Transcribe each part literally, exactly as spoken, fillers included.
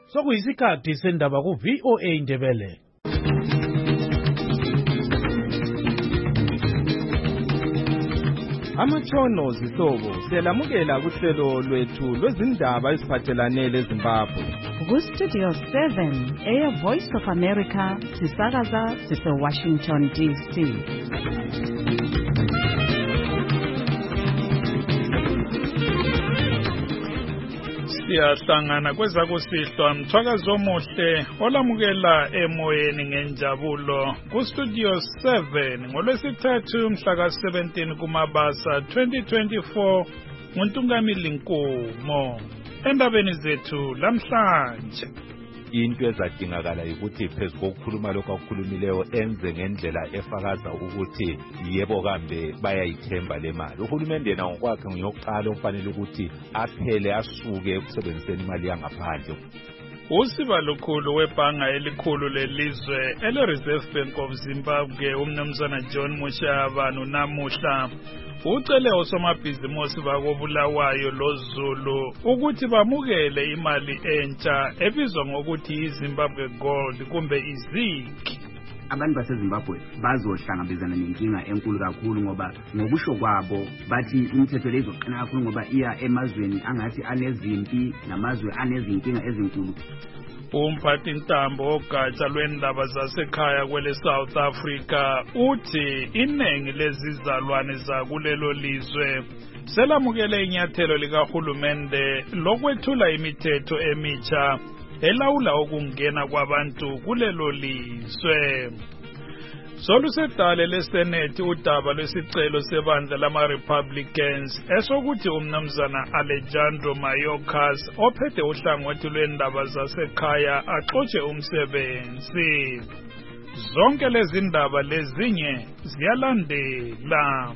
Sokuyisikhathi sendaba ku V O A Indebele. Amatshono zihlobo siyalamukela kuhlelo lwethu lwezindaba eziphathelane leZimbabwe. Ku Studio seven, Air Voice of America, sisakaza sise Washington D C. Siyahlangana kwezakusihlwa mthwakazi omuhle olamukela emoyeni ngenjabulo ku Studio seven ngolwesithathu mhla ka seventeen kuMabasa twenty twenty-four nguNtungamili Nkumo. Endabeni zethu lamhlanje, into ezadingakala ukuthi phezu kokukhuluma lokho akukhulumileyo enze ngendlela efakaza ukuthi yebo kambe bayayithemba le mali. Uhulumende yena ngokwakhe ngokuqala ofanele ukuthi aphele asuke ekusebenziseni imali yangaphandle. Usiba lukhulu webhanga elikhulu lelizwe ele Reserve Bank of Zimbabwe umnumzana John Mushavanu namuhla ucele osomabhizimusi bakobulawayo loZulu ukuthi bamukele imali entsha ebizwa ngokuthi iZimbabwe Gold kumbe iZig. Abantu baseZimbabwe bazohlangabezana nenkinga enkulu kakhulu ngoba ngokusho kwabo bathi imithetho lezo izoqina kakhulu ngoba iya emazweni angathi anezimpi namazwe anezinkinga ezinkulu. Umphathi ntambo ogatsha lwendaba zasekhaya kwele South Africa uthi iningi lezizalwane zakulelo lizwe selamukele inyathelo likahulumende lokwethula imithetho emitsha elawula ukungena kwabantu kulelo lizwe. Solusedale leSenate udaba lwesicelo sebandla lama-Republicans esokuthi umnumzana Alejandro Mayorkas ophethe uhlangothi lwendaba zasekhaya axotshe umsebenzi. Zonke lezi ndaba lezinye ziyalandela.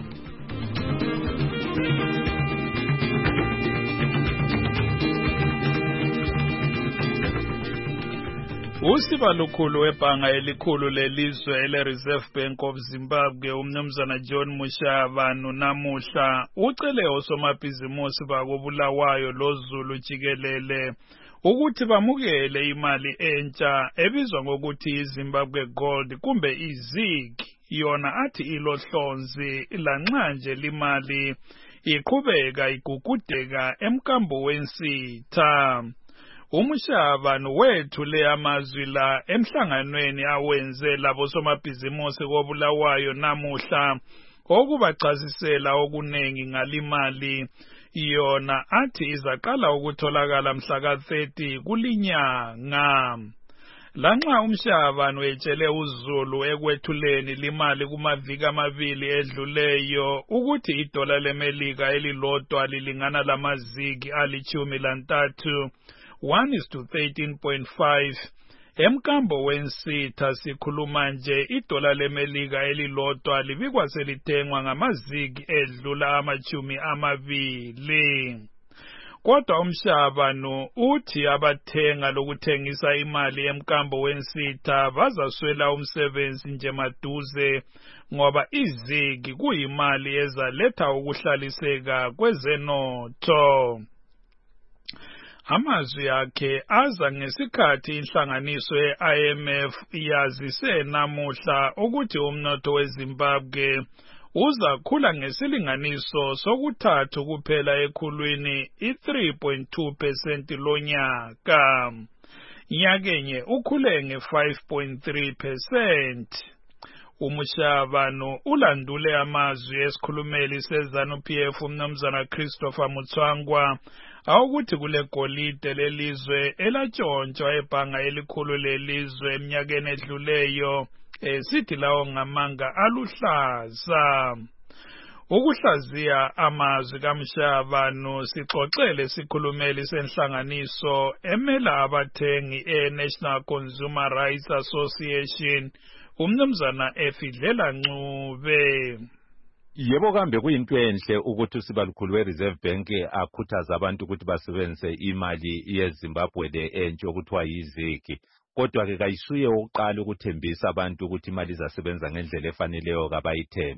Usiba lukhulu webhanga elikhulu lelizwe ele Reserve Bank of Zimbabwe umnumzana John Mushavanu namuhla ucele osomabhizimusi bakobulawayo loZulu jikelele ukuthi bamukele imali entsha ebizwa ngokuthi iZimbabwe Gold kumbe iZig, yona athi ilohlonzi lanxa nje limali iqhubeka igugudeka emkambo wensitha. Umushavanu wethule amazwi la emhlanganweni awenze labo somabhizimusi kobulawayo namuhla okubachasisela okunengi ngalimali, yona athi izaqala ukutholakala mhla ka thirty kulinyanga. Lanxa uMshavanu etshele uZulu ekwethuleni limali kumaviki amabili edluleyo ukuthi idola leMelika elilodwa lilingana lamazigi alichumi lantathu one is to thirteen point five. Emkambo wensitha sikhuluma nje idola leMelika elilodwa libikwa selithengwa ngamazigi edlula amachumi amabili. Kodwa uMshavanu uthi abathenga lokuthengisa imali emkambo wensitha bazaswela umsebenzi nje maduze ngoba izigi kuyimali ezaletha ukuhlaliseka kwezenotho. Amazwi akhe aza ngesikhathi inhlanganiso ye-I M F yazise namuhla ukuthi umnotho weZimbabwe uzakhula ngesilinganiso sokuthathu kuphela ekhulwini i-three point two percent lonyaka. Nyakenye ukhule nge-five point three percent. Umushavanu ulandule amazwi esikhulumeli seZanu P F umnumzana Christopher Mutswangwa awukuthi kule golide lelizwe elatshontshwa ebhanga elikhulu lelizwe eminyakeni edluleyo esithi lawo ngamanga aluhlaza. Ukuhlaziya amazwi kaMshavanu sixoxele sikhulumeli senhlanganiso emela abathengi e-National Consumer Rights Association umnumzana Efidlela Ncube. Yebo kambe kuyinto enhle ukuthi usibalukhulu we-Reserve Bank akhuthaza abantu ukuthi basebenzise imali yeZimbabwe le entsha okuthiwa yiZig. Kodwa ke kayisuye oqala ukuthembisa abantu ukuthi imali izasebenza ngendlela efaneleyo kabayithembe.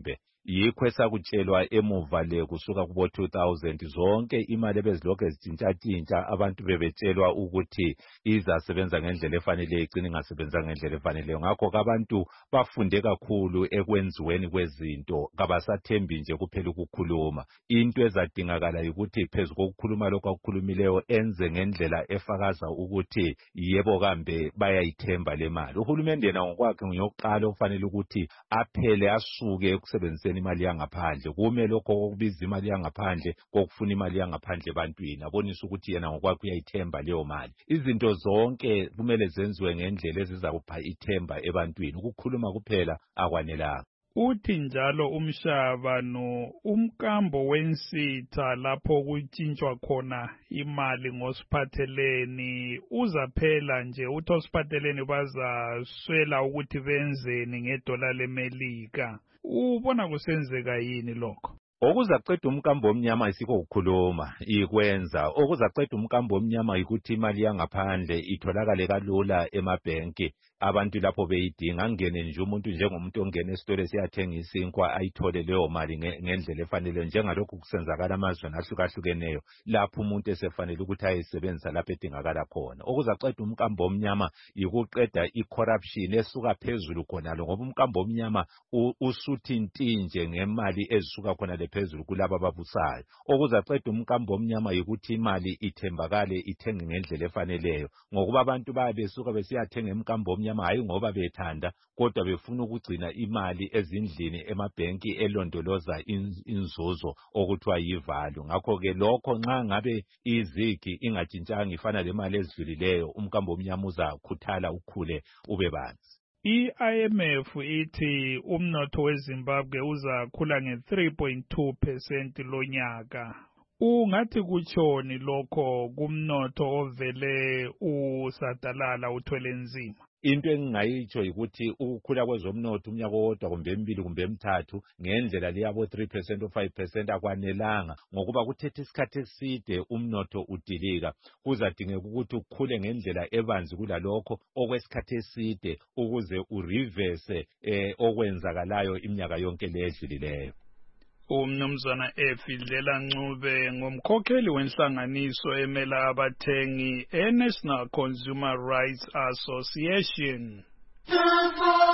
yikho esakutshelwa emuva le kusuka kubo two thousand zonke imali ebezilokhu ezitshintshatshintsha abantu bebetshelwa ukuthi izasebenza ngendlela efaneleyo icina ingasebenza ngendlela efaneleyo. Ngakho abantu bafunde kakhulu ekwenziweni kwezinto, kabasathembi nje kuphela ukukhuluma. Into ezadingakala yikuthi phezu kokukhuluma lokho akukhulumileyo enze ngendlela efakaza ukuthi yebo kambe bayayithemba le mali. Uhulumende yena ngokwakhe ngokuqala okufanele ukuthi aphele asuke ekusebenziseni imali yangaphandle. Kume lokho kokubiza imali yangaphandle kokufuna imali yangaphandle ebantwini, abonisa ukuthi yena ngokwakhe uyayithemba leyo mali. Izinto zonke kumele zenziwe ngendlela ezizakupha ithemba ebantwini. Ukukhuluma kuphela akwanelanga. Uthi njalo umhlaba no umkambo wensitha lapho kutshintshwa khona imali ngosiphatheleni uzaphela nje. Uthi osiphatheleni bazaswela ukuthi benzeni ngedola leMelika. Ubona kusenzeka yini lokho? Okuzaceda umkambo omnyama isikho ukukhuluma ikwenza. Okuzaceda umkambo omnyama ukuthi imali yangaphandle itholakale kalula emabhenki, abantu lapho beyidinga. Angene nje umuntu njengomuntu ongena esitolo esiyathenga isinkwa ayithole leyo mali ngendlela efanele, njengalokhu kusenzakala amazweni ahlukahlukeneyo lapho umuntu esefanele ukuthi ayisebenzisa lapho edingakala khona. Okuzaceda umkambo omnyama yikuqeda i-corruption esuka phezulu khonalo, ngoba umkambo omnyama usuthi ntinje ngemali ezisuka khona le phezulu kulabo ababusayo. Okuzaceda umkambo omnyama yikuthi imali ithembakale, ithenge ngendlela efaneleyo, ngokuba abantu bayabesuka besiyathenga emkambo omnyama hayi ngoba bethanda kodwa befuna ukugcina imali ezindlini emabhenki elondoloza inzuzo okuthiwa yivalue. Ngakho ke lokho nxa ngabe izigi ingatshintshanga ifana lemali ezidlulileyo, umkambo omnyama uzakhuthala ukhule ube banzi. I-I M F ithi umnotho weZimbabwe uzakhula nge three point two percent lonyaka. Ungathi kutshoni lokho kumnotho ovele usadalala uthwele nzima? Into engingayitsho yikuthi ukukhula kwezomnotho umnyaka owodwa kumbe emibili kumbe emithathu ngendlela leyabo three percent or five percent akwanelanga, ngokuba kuthethe isikhathi eside umnotho udilika. Kuzadingeka ukuthi ukhule ngendlela ebanzi kulalokho okwesikhathi eside ukuze ureverse eh, okwenzakalayo iminyaka yonke ledlulileyo. Umnumzana Efidlela Ncube ngumkhokheli wenhlanganiso emela abathengi e-National Consumer Rights Association. The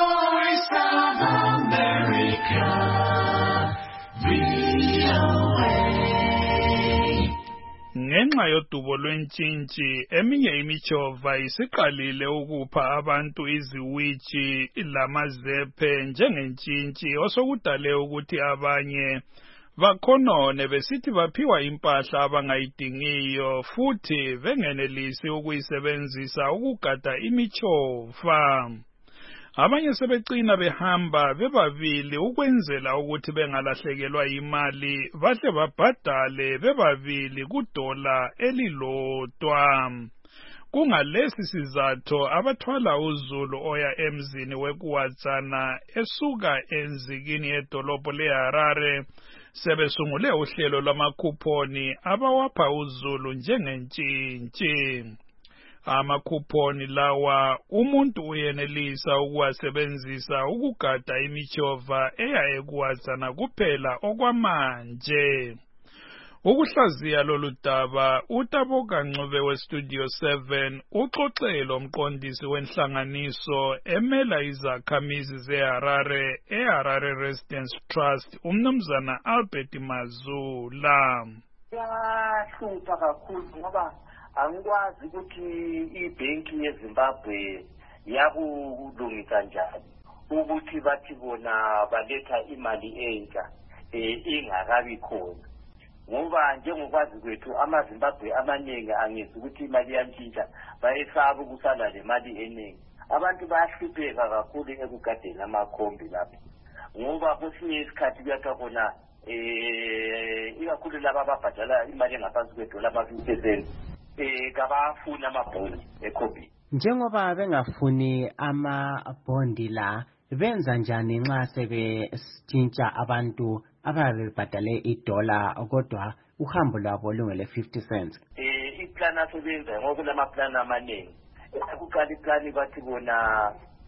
Voice of America, V O A. Ngenxa yodubo lwentshintshi, eminye imichova isiqalile ukupha abantu iziwiji lamazephe njengentshintshi, osokudale ukuthi abanye bakhonone besithi baphiwa impahla abangayidingiyo futhi bengenelisi ukuyisebenzisa ukugada imichova. Abanye sebecina behamba bebabili ukwenzela ukuthi bengalahlekelwa imali, bahle babhadale bebabili kudola elilodwa. Kungalesi sizatho abathwala uzulu oya emzini weKuwadzana esuka enzikini edolobho leHarare sebesungule uhlelo lwamakhuphoni abawapha uzulu njengentshintshi. Amakhuphoni lawa umuntu uyenelisa ukuwasebenzisa ukugada imichova eya eKuwadzana kuphela okwamanje. Ukuhlaziya lolu daba uTaboka Ncube weStudio seven uxoxele umqondisi wenhlanganiso emela izakhamizi zeHarare eHarare Residence Trust umnumzana Albert Mazula. Yahlupha kakhulu ngoba angikwazi ukuthi ibhenki yeZimbabwe yakulungisa njani ukuthi bathi bona baletha imali entsha ingakabi khona, ngoba njengokwazi kwethu amaZimbabwe amaningi angizi ukuthi imali yantshintsha bayesaba ukusala le mali eningi. Abantu bayahlupheka kakhulu ekugadeni amakhombi lapho, ngoba kwesinye isikhathi kuyathiwa khona eh ikakhulu laba ababhadala imali engaphansi kwedola ama-fifty percent eh kabafuni amabhondi ekhombi. Njengoba bengafuni amabhondi la, benza njani nxa sebesitshintsha abantu ababebhadale idola kodwa uhambo lwabo lungele fifty cents? Eh iplan asebenza ngoba kulama plan amaningi. Ekuqala iplan bathi bona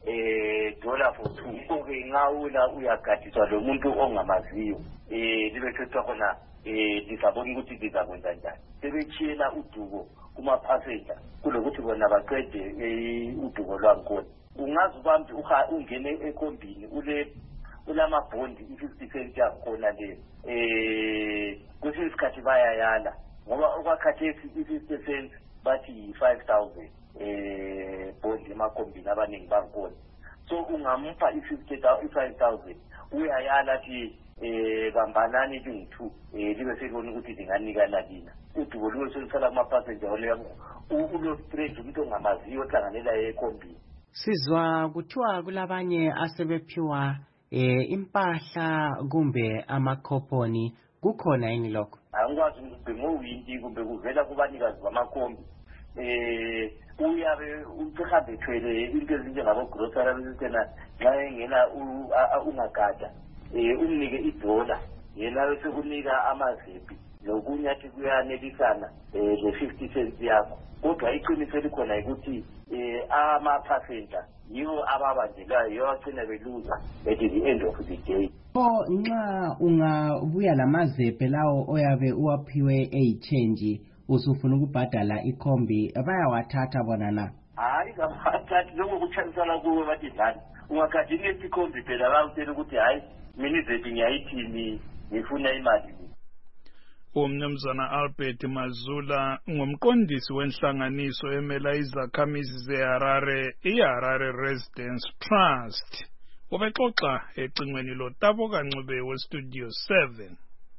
eh dollar for two okay ngawula uyagadiswa lo muntu ongamaziyo eh libe kuthiwa khona eh lisabona ukuthi lizakwenza njani sebechiyela uduko kuma passenger kulokuthi bona baqede uduko lwankhona ungazi ubambi ungene ekombini ule ulama bondi i-fifty percent yakhona le eh kwesinye isikhathi bayayala ngoba okwakhathesi i-fifty percent bathi five thousand eh bondi emakombini abaningi bankhona so ungamupha i-five thousand uyayala thi eh bambanani lingu-two eh libe selibona ukuthi linganikana lina udubo libe selisala kuma-passenger ole ulo strange umuntu ongamaziyo ohlanganela ekombini. Sizwa kuthiwa kulabanye asebephiwa eh impahla kumbe amakhoponi kukhona yini lokho? Angikwazi ukuthi ngowindi kumbe kuvela kubanikazi bamakombi eh uyabe umthathe ethwele into ezinjengabo grocery besena nxa engena ungagada eh umnike idola yena bese kunika amaziphi lokunyathi kuyanelisana eh le fifty cents yakho kodwa iqiniso likhona ukuthi eh ama passenger yiwo ababanjelayo yogcina beluza at the end of the day. Oh nxa ungabuya lamazephe lawo oyabe uwaphiwe eyichange usufuna ukubhadala ikhombi bayawathatha bona na? Hayi kabathathi lokho kuchanisana kuwe bathi dlani ungakhathi nesikhombi phela bayakutshela ukuthi hayi mina izethi ngiyayithini ngifuna imali. Umnumzana Albert Mazula ngumqondisi wenhlanganiso emela izakhamizi zeHarare iHarare Residence Trust. Ubexoxa ecingweni loTabo Kancube weStudio seven.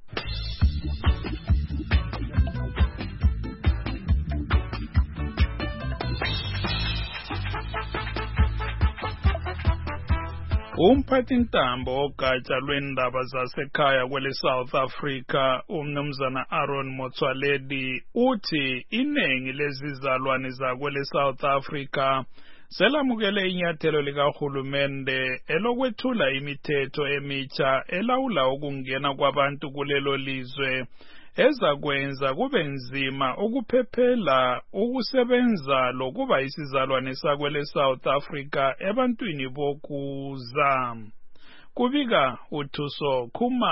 Umphathintambo ogatsha lwendaba zasekhaya kwele South Africa umnumzana Aaron Motsoaledi uthi iningi lezizalwane zakwele South Africa selamukele inyathelo likahulumende elokwethula imithetho emitsha elawula ukungena kwabantu kulelo lizwe ezakwenza kube nzima ukuphephela ukusebenza lokuba isizalwane sakwele South Africa ebantwini bokuza. Kubika uThuso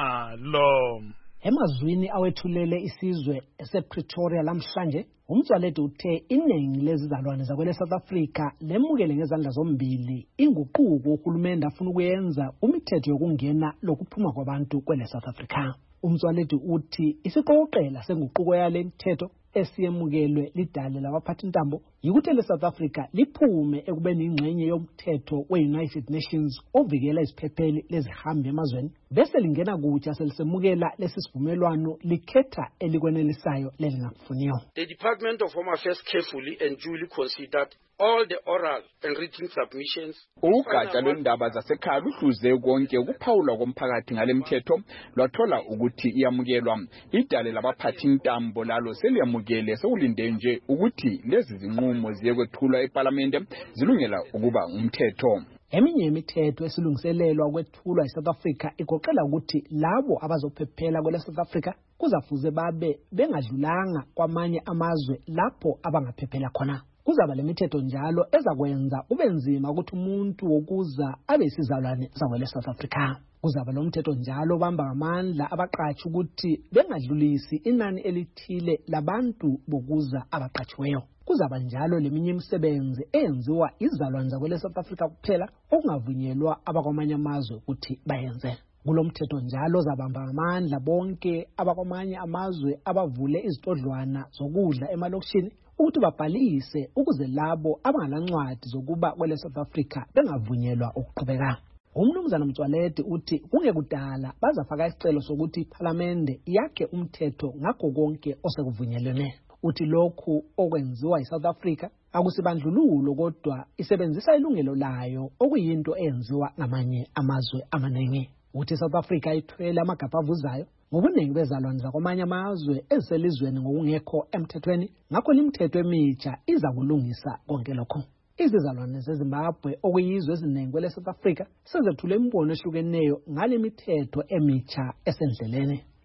Khumalo. Emazwini awethulele isizwe esePretoria lamhlanje uMtsoaledi uthe iningi lezizalwane zakwele South Africa lemukele ngezandla zombili inguquko uhulumende afuna ukuyenza umithetho yokungena lokuphuma kwabantu kwele South Africa. uMtsoaledi uthi isiqoqela senguquko yale mthetho esiyemukelwe lidale labaphathintambo yikuthi le South Africa liphume ekubeni ingxenye yomthetho we-United Nations ovikela iziphepheli lezihambi emazweni bese lingena kutsha selisemukela lesisivumelwano likhetha elikwenelisayo lelingakufuniyo. The Department of Home Affairs carefully and duly considered all the oral and written submissions. Ugatsha lwendaba zasekhaya luhluze konke ukuphawula komphakathi ngale mthetho lwathola ukuthi iyamukelwa. Idale labaphathintambo lalo seliyamukele sekulinde nje ukuthi lezi zinqumo ziyekwethulwa eParliament zilungela ukuba umthetho. Eminye imithetho esilungiselelwa ukwethulwa eSouth Africa igoqela ukuthi labo abazophephela kwele South Africa kuzafuze babe bengadlulanga kwamanye amazwe lapho abangaphephela khona. Kuzaba lemithetho njalo ezakwenza ube nzima ukuthi umuntu wokuza abe isizalwane sakwele South Africa. Kuzaba lo mthetho njalo bamba ngamandla abaqatshi ukuthi bengadlulisi inani elithile labantu bokuza abaqatshiweyo. Kuzaba njalo leminye imisebenzi eyenziwa izizalwane zakwele South Africa kuphela okungavunyelwa abakwamanye amazwe ukuthi bayenze. Kulo mthetho njalo zabamba amandla bonke abakwamanye amazwe abavule izitodlwana zokudla emalokishini ukuthi babhalise ukuze labo abangalancwadi zokuba kwele South Africa bengavunyelwa ukuqhubeka. Umnumzana Mtsoaledi uthi kungekudala bazafaka isicelo sokuthi iParliament yakhe umthetho ngakho konke osekuvunyelene. Uthi lokhu okwenziwa eSouth Africa akusibandlululo kodwa isebenzisa ilungelo layo okuyinto eyenziwa ngamanye amazwe amaningi. Uthi South Africa ithwele amagabha avuzayo ngobuningi bezalwane zakwamanye amazwe eziselizweni ngokungekho emthethweni ngakho limithetho emitsha iza kulungisa konke lokho. Izizalwane zeZimbabwe okuyizwe eziningi kwele South Africa sezethule imibono ehlukeneyo ngale mithetho emitsha esendleleni.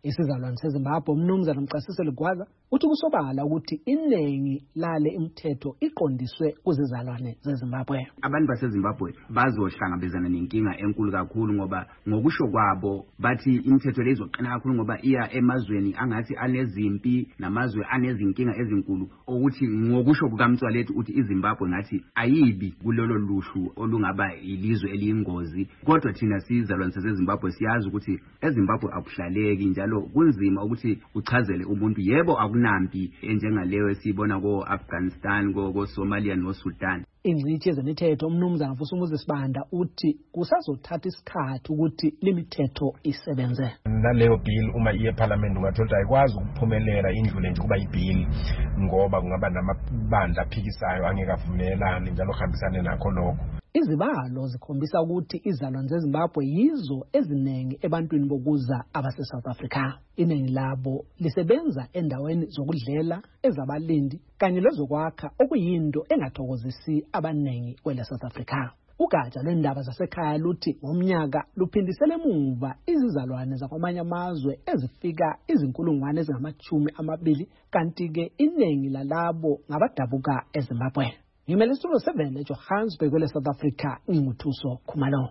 Isizalwane seZimbabwe umnumzana Mcasisi Ligwaza uthi kusobala ukuthi iningi lale imithetho iqondiswe kuzizalwane zeZimbabwe. Abantu baseZimbabwe bazohlangabezana nenkinga enkulu kakhulu ngoba ngokusho kwabo bathi imithetho lezoqina kakhulu ngoba iya emazweni angathi anezimpi namazwe anezinkinga ezinkulu ukuthi ngokusho kukaMtswalethu uthi iZimbabwe ngathi ayibi kulolo luhlu olungaba ilizwe eliyingozi. Kodwa thina sizalwane seZimbabwe siyazi ukuthi eZimbabwe akuhlaleki njalo kunzima ukuthi uchazele umuntu yebo akunampi enjengaleyo esibona ko Afghanistan ko ko Somalia no Sudan. Ingcitshi yezemithetho umnumzana Vusumuzi Sibanda uthi kusazothatha isikhathi ukuthi limithetho isebenze. Naleyo bill uma iye eParliament ungathola ayikwazi ukuphumelela indlule nje kuba ibill ngoba kungaba namabandla aphikisayo angeke avumelane njalo uhambisane nakho lokho. Izibalo zikhombisa ukuthi izizalwane zeZimbabwe yizo ezinengi ebantwini bokuza abase South Africa. Iningi labo lisebenza endaweni zokudlela, ezabalindi kanye lezokwakha okuyinto engathokozisi abanengi kwele South Africa. Ugatsha lwendaba zasekhaya luthi ngomnyaka luphindisele emuva izizalwane zakwamanye amazwe ezifika izinkulungwane ezingamachumi amabili kanti ke iningi lalabo ngabadabuka eZimbabwe. Ngimele Studio seven eJohannesburg kwele South Africa nginguthuso Khumalo.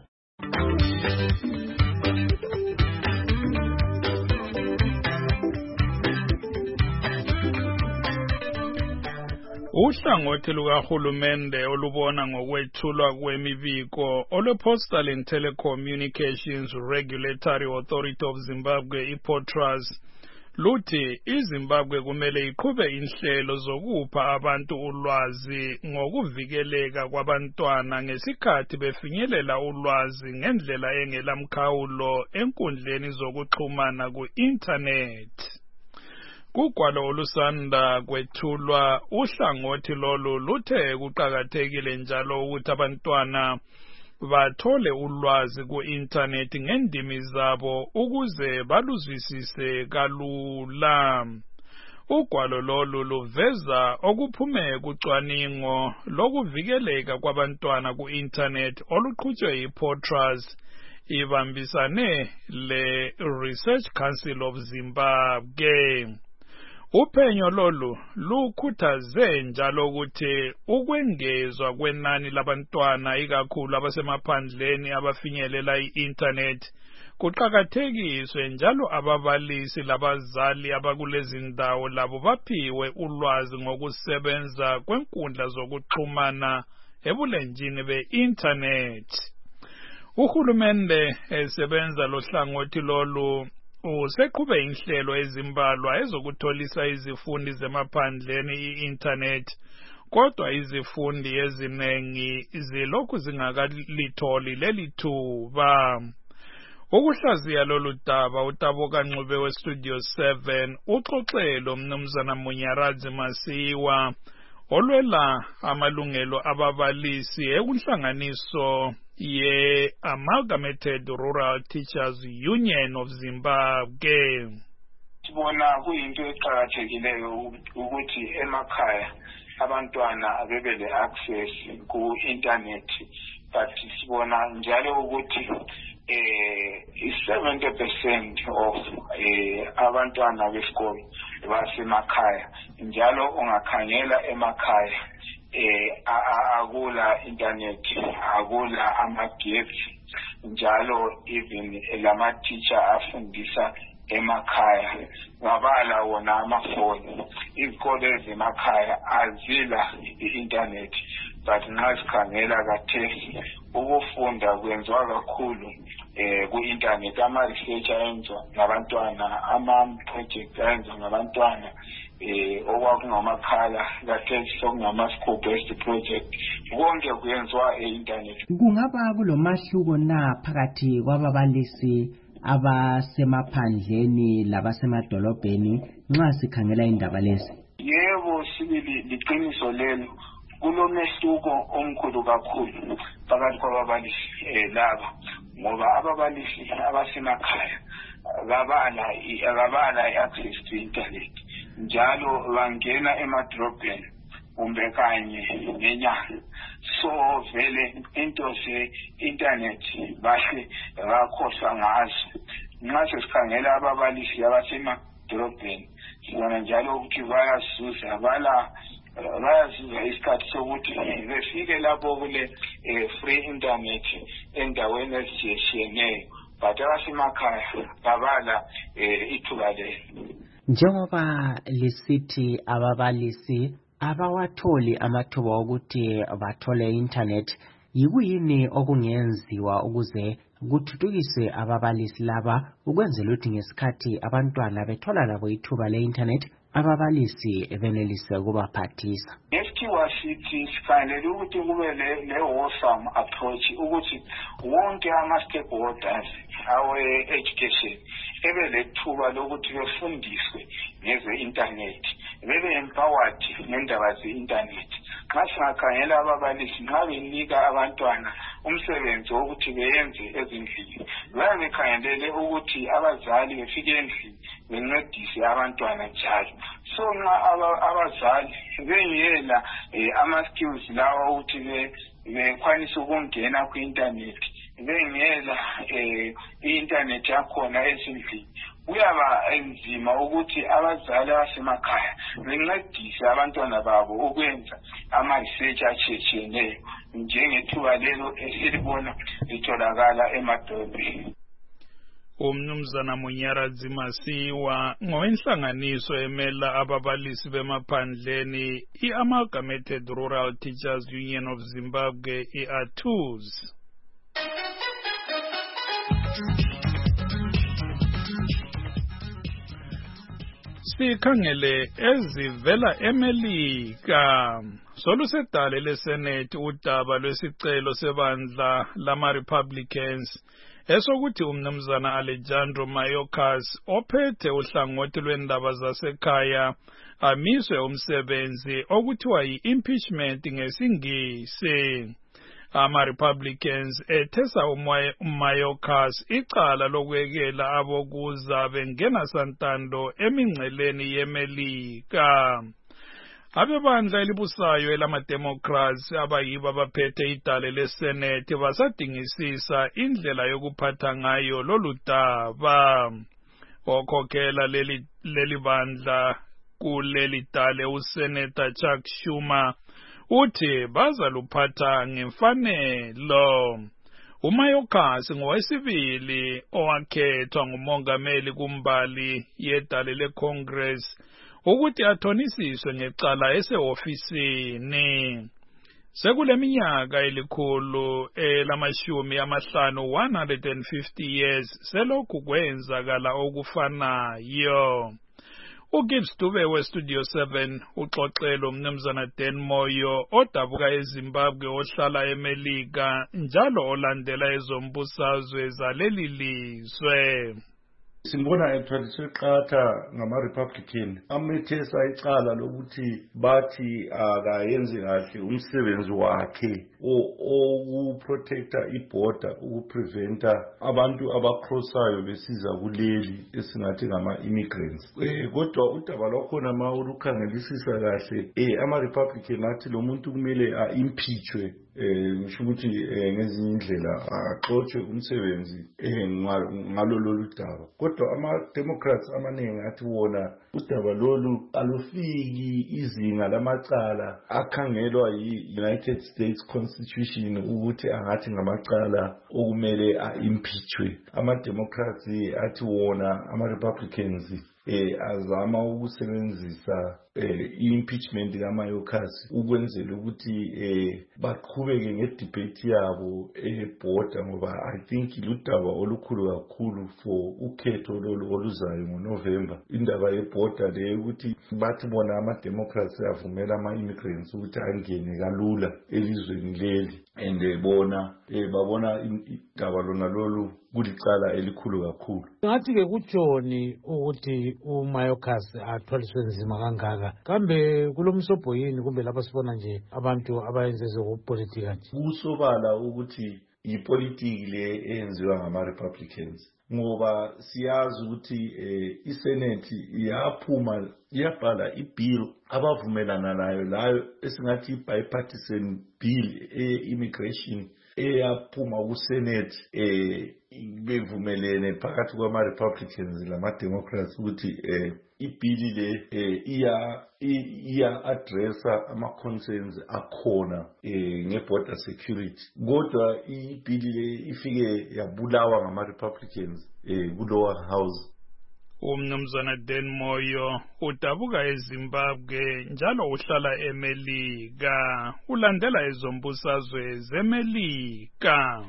Uhlangothi lukahulumende olubona ngokwethulwa kwemibiko olwe-Postal and Telecommunications Regulatory Authority of Zimbabwe i-POTRAZ luthi iZimbabwe kumele iqhube inhlelo zokupha abantu ulwazi ngokuvikeleka kwabantwana ngesikhathi befinyelela ulwazi ngendlela engelamkhawulo enkundleni zokuxhumana ku-internet. Kugwalo olusanda kwethulwa uhlangothi lolu luthe kuqhakathekile njalo ukuthi abantwana bathole ulwazi ku-internet ngendimi zabo ukuze baluzwisise kalula. Ugwalo lolu luveza okuphume kucwaningo lokuvikeleka kwabantwana ku-internet oluqhutshwe yi-POTRAZ ibambisane le Research Council of Zimbabwe. Uphenyo lolu lukhuthaze njalo ukuthi ukwengezwa kwenani labantwana ikakhulu abasemaphandleni abafinyelela i-internet kuqhakathekiswe njalo ababalisi labazali abakulezi ndawo labo baphiwe ulwazi ngokusebenza kwenkundla zokuxhumana ebulenjini be-internet. Uhulumende esebenza lohlangothi lolu useqhube inhlelo ezimbalwa ezokutholisa izifundi zemaphandleni i-internet kodwa izifundi ezinengi zilokhu zingakalitholi leli thuba. Ukuhlaziya lolu daba uTaboka Ncube weStudio seven uxoxelo mnumzana Munyaradzi Masiwa olwela amalungelo ababalisi ekunhlanganiso ye-Amalgamated Rural Teachers Union of Zimbabwe. Sibona kuyinto eqhakathekileyo ukuthi emakhaya abantwana abebe le access ku internet, but sibona njalo ukuthi eh seventy percent of eh abantwana besikolo basemakhaya njalo ungakhangela emakhaya eh akula internet, akula amagetsi njalo even lama teacher afundisa emakhaya ngabala wona amafoni. Izikole ezemakhaya azila i-internet, but nasikhangela kathesi ukufunda kwenziwa kakhulu eh ku-internet. Ama-research ayenziwa ngabantwana, ama-project ayenziwa ngabantwana, eh okwakungamakhala kathesi sokungama-school based project, konke kuyenziwa e-internet. Kungaba kulomahluko na phakathi kwababalisi abasemaphandleni labasemadolobheni nxa sikhangela indaba lezi? Yebo, sibili liqiniso lelo. Kulomehluko omkhulu kakhulu phakathi kwababalisi eh laba, ngoba ababalisi abasemakhaya kabala akabala i-access to internet njalo bangena emadrobheni kumbe kanye nenyanga. So vele into se internet bahle bakhohlwa ngazo nxa sesikhangela ababalisi abasemadolobheni sibona njalo ukuthi bayazuza bala bayazuza isikhathi sokuthi befike lapho kule free internet endaweni ezitshiyetshiyeneyo but abasemakhaya babala ithuba lelo. Njengoba lisithi ababalisi abawatholi amathuba okuthi bathole internet, yikuyini okungenziwa ukuze kuthuthukiswe ababalisi laba ukwenzela ukuthi ngesikhathi abantwana bethola labo ithuba le-internet ababalisi benelise ukubaphathisa? Esikhiwa sithi sifanele ukuthi kube le-wholesome approach ukuthi wonke ama-stakeholders awe-education ebe lethuba lokuthi befundiswe ngeze-internet, bebe empowered ngendaba ze-internet. Nxa singakhangela ababalisi nxa benika abantwana umsebenzi wokuthi beyenze ezindlini, bayabe bekhangelele ukuthi abazali befike endlini bencedise abantwana njalo. So nxa abazali bengela ama-skills lawa ukuthi bekwanise ukungena ku-internet, bengela i-internet yakhona ezindlini, kuyaba enzima ukuthi abazali abasemakhaya bencedise abantwana babo ukwenza ama-research atshiyetshiyeneyo njengethuba lelo esilibona litholakala emadolobheni. Umnumzana Munyaradzi Masiwa ngowenhlanganiso emela ababalisi bemaphandleni i-Amalgamated Rural Teachers Union of Zimbabwe, i-A T U Z. Sikhangele ezivela eMelika. Solusedale leSenate udaba lwesicelo sebandla lama-Republicans esokuthi umnumzana Alejandro Mayorkas ophethe uhlangothi lwendaba zasekhaya amiswe umsebenzi okuthiwa yi-impeachment ngesingisi. Ama-Republicans ethesa uMayorkas icala lokwekela abokuza bengena santando emingceleni yeMelika. Abebandla elibusayo elama-Democrats abayibo abaphethe idale leSenate basadingisisa indlela yokuphatha ngayo lolu daba. Okhokhela leli leli bandla kuleli dale uSenator Chuck Schumer uthi bazaluphatha ngemfanelo. uMayorkas ngowesibili owakhethwa ngumongameli kumbali yedale leCongress ukuthi athonisiswe ngecala ese-ofisini. Sekuleminyaka elikhulu elamashumi amahlanu one hundred fifty years selokhu kwenzakala okufanayo. uGibbs Dube weStudio seven uxoxelo umnumzana Dan Moyo odabuka eZimbabwe ohlala eMelika njalo olandela ezombusazwe zaleli lizwe. Simbona etholiswe qatha ngama-Republican amethesa icala lokuthi bathi akayenzi kahle umsebenzi wakhe okuprotecta iborder ukupreventa abantu abacrossayo besiza kuleli esingathi ngama-immigrants. Kodwa udaba lwakhona ma ulukhangelisisa kahle ama-Republican athi lo muntu kumele a-impeachwe ngisho ukuthi ngezinye indlela axotshwe umsebenzi ngalo lolu daba. Kodwa ama-Democrats amaningi athi wona udaba lolu alufiki izinga lamacala akhangelwa yi-United States Constitution ukuthi angathi ngamacala okumele a-impeachwe. Ama-Democrats athi wona ama-Republicans eh azama ukusebenzisa eh impeachment kaMayorkas ukwenzela ukuthi eh baqhubeke ngedebate yabo eborder ngoba I think ludaba olukhulu kakhulu for ukhetho lolu oluzayo ngoNovember. Indaba yeborder le ukuthi bathi bona ama-Democrats avumela ama-immigrants ukuthi angene kalula elizweni leli and bona eh babona indaba lona lolu kulicala elikhulu kakhulu. Ngathi ke kutshoni ukuthi uMayorkas atholiswe nzima kangaka. Kambe kulomsobho yini kumbe lapha sibona nje abantu abayenze zopolitika nje? Kusobala ukuthi ipolitiki le eyenziwa ngama-Republicans. Ngoba siyazi ukuthi eh iSenate iyaphuma iyabhala ibill abavumelana nayo layo esingathi bipartisan bill e-immigration eyaphuma kuSenate eh bevumelene phakathi kwama-Republicans lama-Democrats ukuthi eh ibhili le eh iya iya addressa ama-concerns akhona eh nge-border security, kodwa ibhili le ifike yabulawa ngama-Republicans eh ku-lower house. Umnumzana Dan Moyo udabuka eZimbabwe njalo uhlala eMelika, ulandela ezombusazwe zeMelika.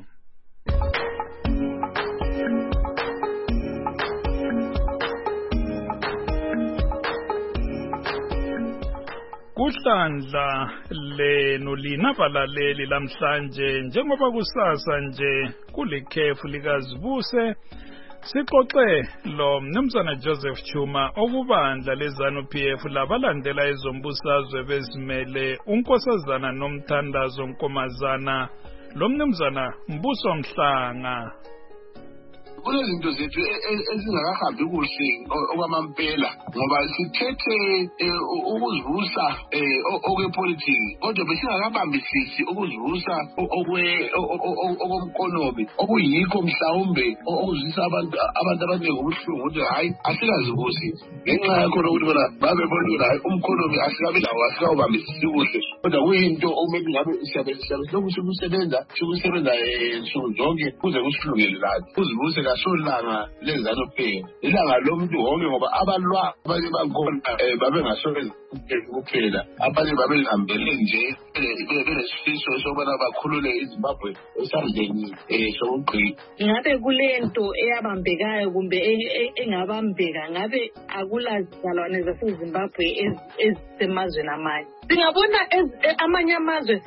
Kuhlandla lenu lina balaleli lamhlanje njengoba kusasa nje kulikhefu likazibuse sixoxe lo mnumzana Joseph Chuma okubandla leZANU P F labalandela ezombusazwe bezimele unkosazana nomthandazo Nkomazana lo mnumzana Mbuso Mhlanga. Kunezinto zethu ezingakahambi kuhle okwamampela ngoba sithethe ukuzivusa okwepolitiki kodwa besingakabambisisi ukuzivusa okomkonomi okuyikho mhlawumbe okuzisa abantu abantu abaningi ubuhlungu ukuthi hayi asikazivusi ngenxa yakho ukuthi bona babebona ukuthi hayi umkonomi asikabi lawo asikawubambisisi kuhle kodwa kuyinto okumele ngabe siyabe siyabe siyokusebenza nsuku zonke kuze kusilungele lathi kuzivuse solanga leZANU P F ilanga lomuntu wonke ngoba abalwa abanye bakhona babengasobenza kuphela abanye babehambele nje belesifiso sokubana bakhulule iZimbabwe esandleni sokugqina. Ngabe kulento eyabambekayo kumbe engabambeka ngabe akulazizalwane zaseZimbabwe ezisemazweni amanye singabona amanye amazwe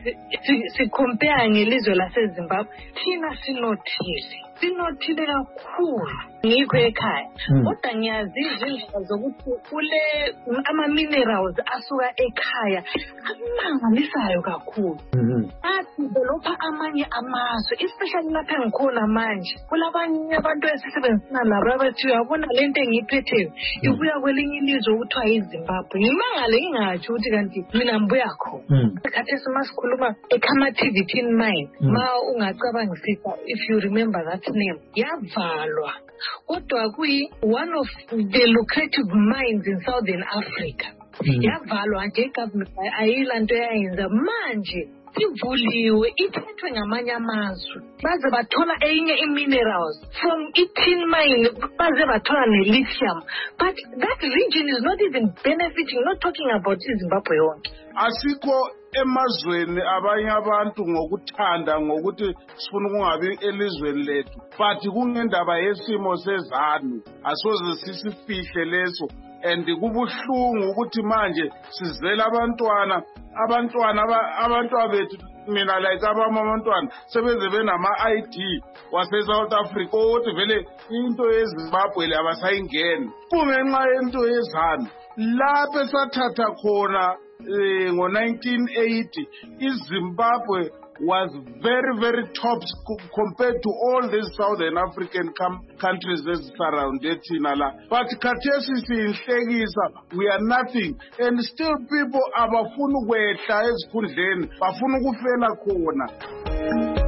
sicompare ngelizwe laseZimbabwe thina sinothile sinothile kakhulu ngikho ekhaya kodwa ngiyazi izindlela zokuthi kule ama-minerals asuka ekhaya amangalisayo kakhulu athi delopha amanye amazwe especially lapha engikhona manje kulabanye abantu esisebenzisana labo abathi uyabona lento engiyiphetheyo ibuya kwelinye ilizwe okuthiwa yiZimbabwe ngimangale ngingatsho ukuthi kanti mina mbuya khona khathesi masikhuluma eCamativity mine ma ungacabangisisa if you remember that name yavalwa kodwa kuyi one of the lucrative mines in Southern Africa yavalwa nje government ayilanto yayenza manje ivuliwe ithethwe ngamanye amazwe baze bathola enye iminerals from itin mine baze bathola ne-lithium but that region is not even benefiting, not talking about iZimbabwe yonke. Asikho emazweni abanye abantu ngokuthanda ngokuthi sifuna ukungabi elizweni lethu but kungendaba yesimo seZANU asoze sisifihle leso and kubuhlungu ukuthi manje sizela abantwana abantwana abantwana bethu mina like abama abantwana sebeze benama I D wase South Africa ukuthi vele into yeZimbabwe le abasayingena kungenxa yento yeZANU lapho esathatha khona ngo nineteen eighty iZimbabwe was very very top compared to all these Southern African countries that surrounded Tinala. But khathesi siyihlekisa, we are nothing, and still people abafuna ukwehla ezikhundleni bafuna ukufela khona.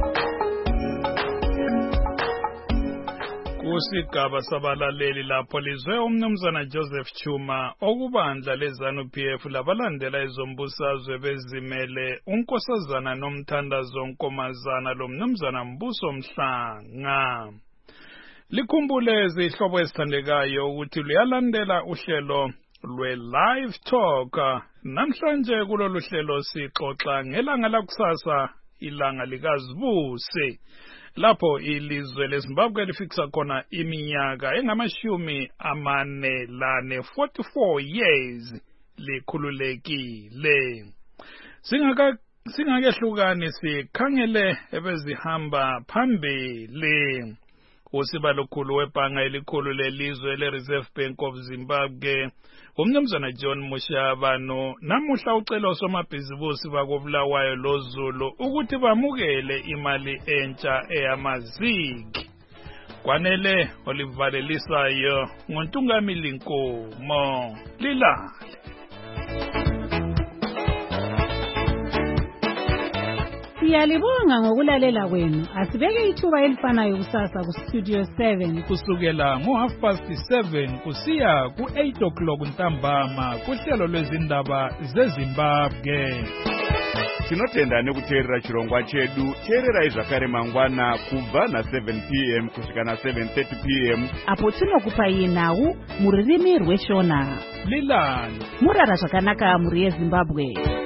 Kusigaba sabalaleli lapho lizwe umnumzana Joseph Chuma okubandla leZANU P F labalandela izombusazwe bezimele unkosazana nomthandazo Nkomazana lo mnumzana Mbuso Mhlanga. Likhumbule izihlobo ezithandekayo ukuthi luyalandela uhlelo lwe-Live Talk. Namhlanje kulolu hlelo sixoxa ngelanga lakusasa ilanga likazibuse. Lapho ilizwe leZimbabwe lifikisa khona iminyaka engamashumi amane lane forty-four years likhululekile. Singaka singakehlukani sikhangele ebezihamba phambili. Usibalokhulu webhanga elikhulu lelizwe le-Reserve Bank of Zimbabwe umnumzana John Mushabano namuhla ucela somabhizibusi bakobulawayo loZulu ukuthi bamukele imali entsha eyamazigi. Kwanele olivalelisayo ngontungamili Nkomo lilale. Siyalibonga ngokulalela kwenu. Asibeke ithuba elifanayo kusasa ku Studio seven kusukela ngo half past seven kusiya ku eight o'clock ntambama kuhlelo lwezindaba zeZimbabwe. Tinotenda nekuteerera chirongwa chedu. Teererai zvakare mangwana kubva na seven p m kusvika na seven thirty p m apo tinokupai nhau muririmi rweshona. Lilani murara zvakanaka muri yeZimbabwe.